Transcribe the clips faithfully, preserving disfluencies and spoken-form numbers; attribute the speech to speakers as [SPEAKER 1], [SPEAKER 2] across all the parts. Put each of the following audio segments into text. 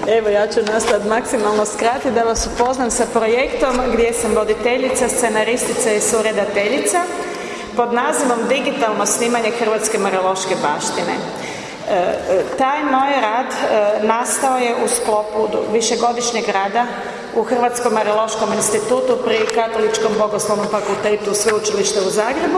[SPEAKER 1] Evo, ja ću nastaviti maksimalno skratiti da vas upoznam sa projektom gdje sam voditeljica, scenaristica i suredateljica pod nazivom Digitalno snimanje hrvatske mariološke baštine. E, taj moj rad e, nastao je u sklopu višegodišnjeg rada u Hrvatskom mariološkom institutu pri Katoličkom bogoslovnom fakultetu Sveučilišta u Zagrebu.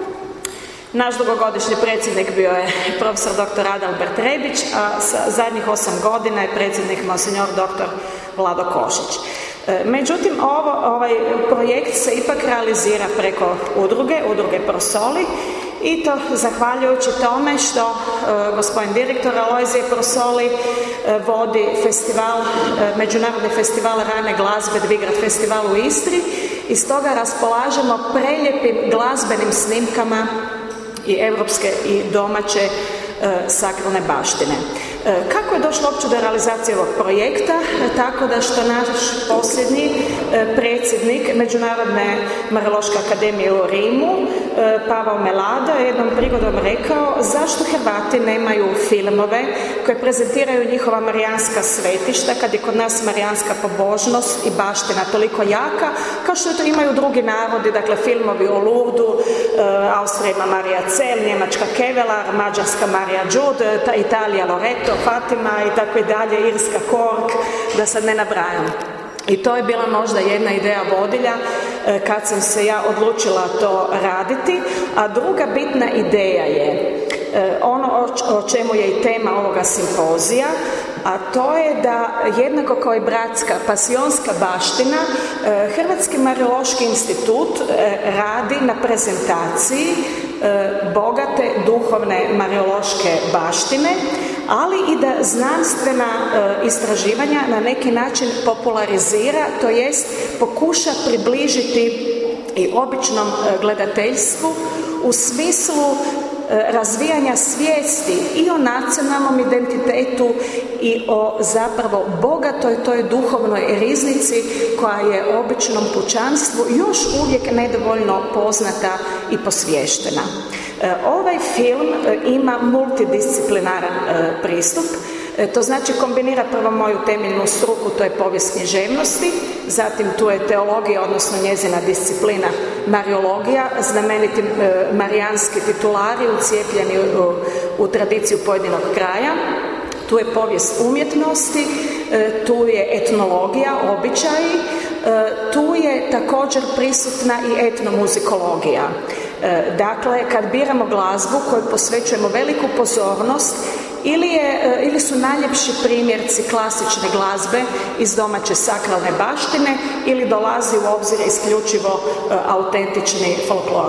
[SPEAKER 1] Naš dugogodišnji predsjednik bio je profesor doktor Adalbert Rebić, a sa zadnjih osam godina je predsjednik monsinjor doktor Vlado Košić. Međutim, ovo, ovaj projekt se ipak realizira preko udruge, udruge Prosoli, i to zahvaljujući tome što e, gospodin direktor Alojzije Prosoli e, vodi festival, e, međunarodni festival rane glazbe Dvigrad festival u Istri, i stoga raspolažemo prelijepim glazbenim snimkama i europske i domaće e, sakralne baštine. E, kako je došlo uopće do realizacije ovog projekta? E, tako da što naš posljednji e, predsjednik Međunarodne mariološke akademije u Rimu, e, Pavao Melado, je jednom prigodom rekao zašto Hrvati nemaju filmove koje prezentiraju njihova marijanska svetišta, kad je kod nas marijanska pobožnost i baština toliko jaka, kao što to imaju drugi narodi, dakle filmovi o Lurdu, e, Austrija ima Marija Cel, Njemačka Kevelar, Mađarska Marija Đud, Italija Loreto, Fatima i tako i dalje, Irska Kork, da sad ne nabrajam. I to je bila možda jedna ideja vodilja kad sam se ja odlučila to raditi, a druga bitna ideja je ono o čemu je i tema ovoga simpozija, a to je da jednako kao i bratska pasionska baština, Hrvatski mariološki institut radi na prezentaciji bogate duhovne mariološke baštine, ali i da znanstvena e, istraživanja na neki način popularizira, to jest pokuša približiti i običnom e, gledateljstvu u smislu e, razvijanja svijesti i o nacionalnom identitetu i o zapravo bogatoj toj duhovnoj riznici koja je običnom pučanstvu još uvijek nedovoljno poznata i posviještena. Ovaj film ima multidisciplinaran pristup, to znači kombinira prvo moju temeljnu struku, to je povijest književnosti, zatim tu je teologija, odnosno njezina disciplina mariologija, znameniti marijanski titulari ucijepljeni u, u tradiciju pojedinog kraja, tu je povijest umjetnosti, tu je etnologija, običaji, tu je također prisutna i etnomuzikologija. Dakle, kad biramo glazbu koju posvećujemo veliku pozornost, ili, je, ili su najljepši primjerci klasične glazbe iz domaće sakralne baštine, ili dolazi u obzir isključivo autentični folklor.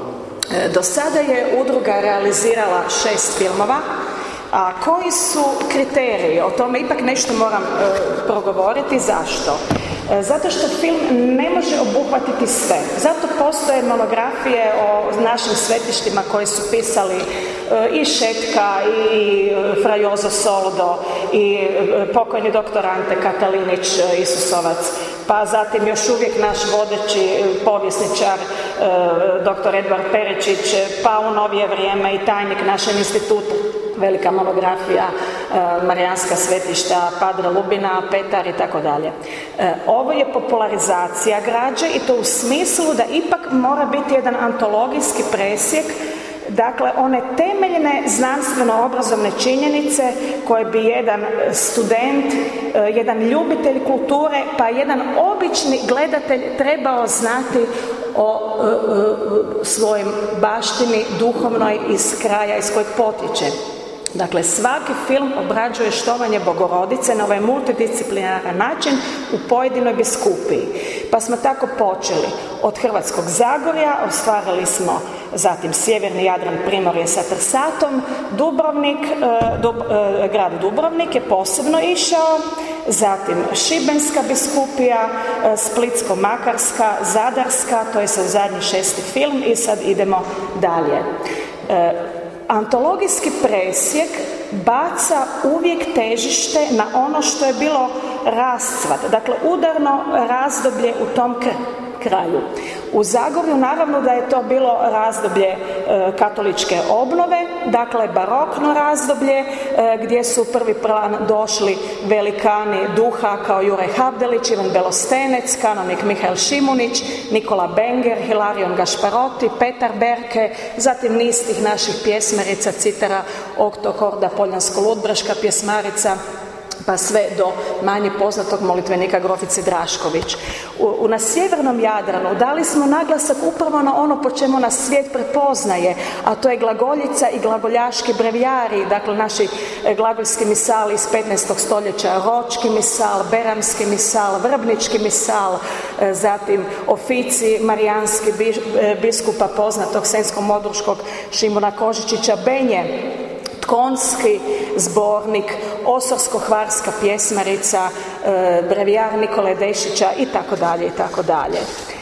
[SPEAKER 1] Do sada je udruga realizirala šest filmova. A koji su kriteriji? O tome ipak nešto moram e, progovoriti. Zašto? E, zato što film ne može obuhvatiti sve. Zato postoje monografije o našim svetištima koji su pisali e, i Šetka, i fra Jozo Soldo, i e, pokojni doktor Ante Katalinić, e, Isusovac, pa zatim još uvijek naš vodeći povjesničar e, doktor Edvard Perečić, pa u novije vrijeme i tajnik našeg instituta, velika monografija e, Marijanska svetišta Padre Lubina, Petar i tako dalje. Ovo je popularizacija građe i to u smislu da ipak mora biti jedan antologijski presjek, dakle one temeljne znanstveno-obrazovne činjenice koje bi jedan student, jedan ljubitelj kulture, pa jedan obični gledatelj trebao znati o, o, o svojim baštini duhovnoj iz kraja iz kojeg potječe. Dakle, svaki film obrađuje štovanje Bogorodice na ovaj multidisciplinaran način u pojedinoj biskupiji. Pa smo tako počeli od Hrvatskog Zagorja, ostvarili smo zatim Sjeverni Jadran, Primorje sa Trsatom, Dubrovnik, eh, Dub, eh, grad Dubrovnik je posebno išao, zatim Šibenska biskupija, eh, Splitsko-Makarska, Zadarska, to je sad zadnji šesti film i sad idemo dalje. Eh, Antologijski presjek baca uvijek težište na ono što je bilo rascvat, dakle udarno razdoblje u tom kraju. U Zagorju naravno da je to bilo razdoblje katoličke obnove, dakle barokno razdoblje gdje su u prvi plan došli velikani duha kao Juraj Havdelić, Ivan Belostenec, kanonik Mihael Šimunić, Nikola Benger, Hilarion Gašparoti, Petar Berke, zatim niz tih naših pjesmarica, citara Okto Horda Poljansko-Ludbreška pjesmarica, pa sve do manje poznatog molitvenika Grofice Drašković. U, u, na sjevernom Jadranu dali smo naglasak upravo na ono po čemu nas svijet prepoznaje, a to je glagoljica i glagoljaški brevijari, dakle naši glagoljski misali iz petnaestog stoljeća, ročki misal, beramski misal, vrbnički misal, zatim ofici marijanski biskupa poznatog senjsko-modruškog Šimuna Kožičića Benje, Tkonski zbornik, Osorsko-hvarska pjesmarica, brevijar Nikole Dešića i tako dalje i tako dalje.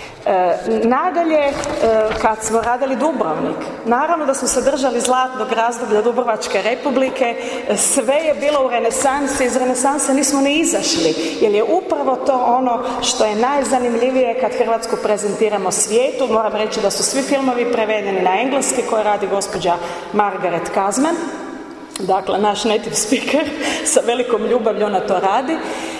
[SPEAKER 1] Nadalje, kad smo radili Dubrovnik, naravno da smo se držali zlatnog razdoblja Dubrovačke republike, sve je bilo u renesansi, iz renesanse nismo ni izašli, jer je upravo to ono što je najzanimljivije kad Hrvatsku prezentiramo svijetu. Moram reći da su svi filmovi prevedeni na engleski koje radi gospođa Margaret Kazman, dakle naš native speaker, sa velikom ljubavlju ona to radi.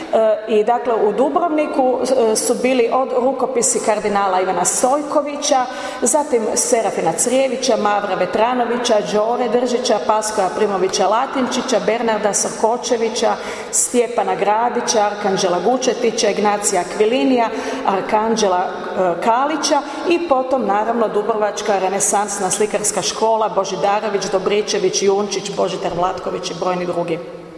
[SPEAKER 1] I dakle u Dubrovniku su bili od rukopisi kardinala Ivana Stojkovića, zatim Serafina Crijevića, Mavra Vetranovića, Đore Držića, Paskoja Primovića Latinčića, Bernarda Sorkočevića, Stjepana Gradića, Arkanđela Gučetića, Ignacija Kvilinija, Arkanđela Kalića i potom naravno Dubrovačka renesansna slikarska škola, Božidarović, Dobričević, Junčić, Božidar Vlatković i brojni drugi.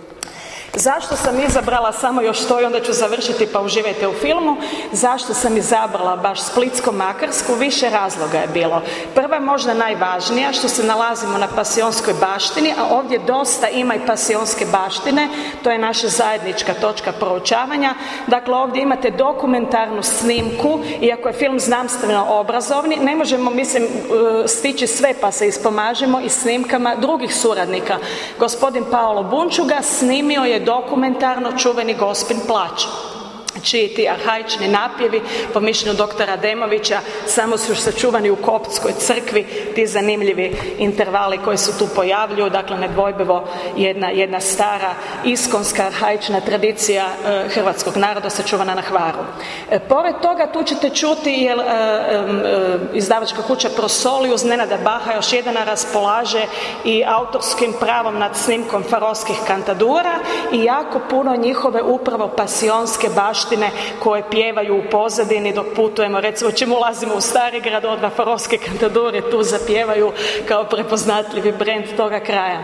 [SPEAKER 1] Zašto sam izabrala samo još to i onda ću završiti pa uživajte u filmu? Zašto sam izabrala baš Splitsko-makarsku? Više razloga je bilo. Prva, možda najvažnija, što se nalazimo na Pasionskoj baštini, a ovdje dosta ima i Pasionske baštine, to je naša zajednička točka proučavanja. Dakle, ovdje imate dokumentarnu snimku, iako je film znanstveno obrazovni, ne možemo, mislim, stići sve pa se ispomažemo i snimkama drugih suradnika. Gospodin Paolo Bunčuga snimio je dokumentarno čuveni Gospin plać, čiji ti arhaični napjevi, po mišljenju doktora Ademovića, samo su sačuvani u Koptskoj crkvi, ti zanimljivi intervali koji se tu pojavljuju, dakle nedvojbivo jedna, jedna stara iskonska arhaična tradicija e, hrvatskog naroda sačuvana na Hvaru. E, pored toga tu ćete čuti jer e, e, izdavačka kuća Prosolius Nenada Baha još jedan raspolaže i autorskim pravom nad snimkom farovskih kantadura i jako puno njihove upravo pasionske baštine koje pjevaju u pozadini dok putujemo, recimo čim ulazimo u Starigrad, odmah farovske kantadure tu zapjevaju kao prepoznatljivi brend toga kraja.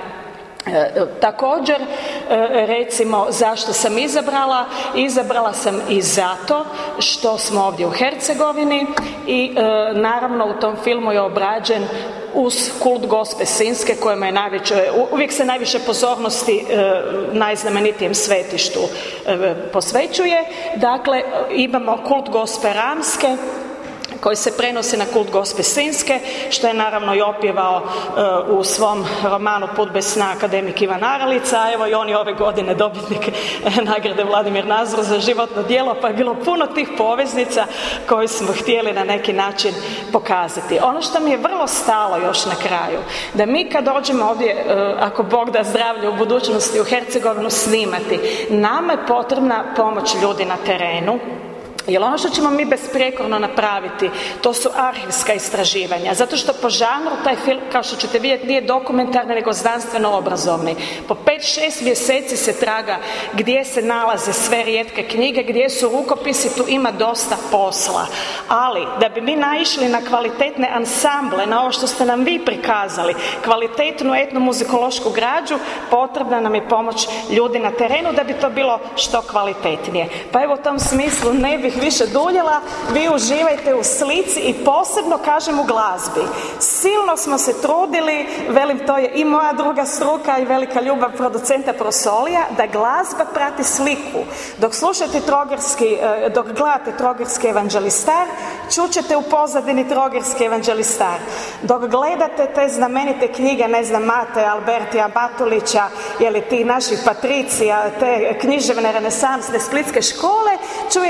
[SPEAKER 1] E, također, e, recimo, zašto sam izabrala? Izabrala sam i zato što smo ovdje u Hercegovini i e, naravno u tom filmu je obrađen uz kult Gospe Sinjske kojima je najveće, uvijek se najviše pozornosti e, najznamenitijem svetištu e, posvećuje. Dakle, imamo kult Gospe Ramske koji se prenosi na kult Gospe Sinjske, što je naravno i opjevao uh, u svom romanu Put bez sna akademik Ivan Aralica, a evo i on je ove godine dobitnik nagrade Vladimir Nazor za životno djelo, pa je bilo puno tih poveznica koje smo htjeli na neki način pokazati. Ono što mi je vrlo stalo još na kraju, da mi kad dođemo ovdje, uh, ako Bog da zdravlje u budućnosti u Hercegovinu snimati, nama je potrebna pomoć ljudi na terenu. Jer ono što ćemo mi besprijekorno napraviti, to su arhivska istraživanja. Zato što po žanru taj film, kao što ćete vidjeti, nije dokumentarni, nego znanstveno obrazovni. Po pet šest mjeseci se traga gdje se nalaze sve rijetke knjige, gdje su rukopisi, tu ima dosta posla. Ali, da bi mi naišli na kvalitetne ansamble, na ovo što ste nam vi prikazali, kvalitetnu etnomuzikološku građu, potrebna nam je pomoć ljudi na terenu da bi to bilo što kvalitetnije. Pa evo u tom smislu ne bih više duljila, vi uživajte u slici i posebno kažem u glazbi. Silno smo se trudili, velim, to je i moja druga struka i velika ljubav producenta Prosolija, da glazba prati sliku. Dok slušate trogerski, dok gledate trogerski evanđelistar, čućete u pozadini trogerski evanđelistar. Dok gledate te znamenite knjige, ne znam, Mateja, Albertija, Batulića, ili ti naših patricija, te književne renesansne splitske škole, čujete muziku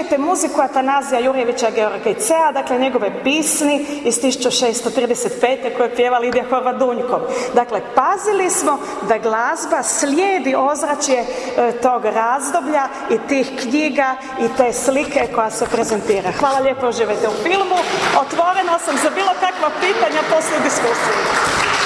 [SPEAKER 1] muziku Atanazija Jurjevića Georgijcea, dakle njegove pisni iz tisuću šesto trideset pete koje pjeva Lidija Horvat-Dunjkom. Dakle, pazili smo da glazba slijedi ozračje e, tog razdoblja i tih knjiga i te slike koja se prezentira. Hvala lijepo, uživajte u filmu. Otvorena sam za bilo kakva pitanja poslije diskusije.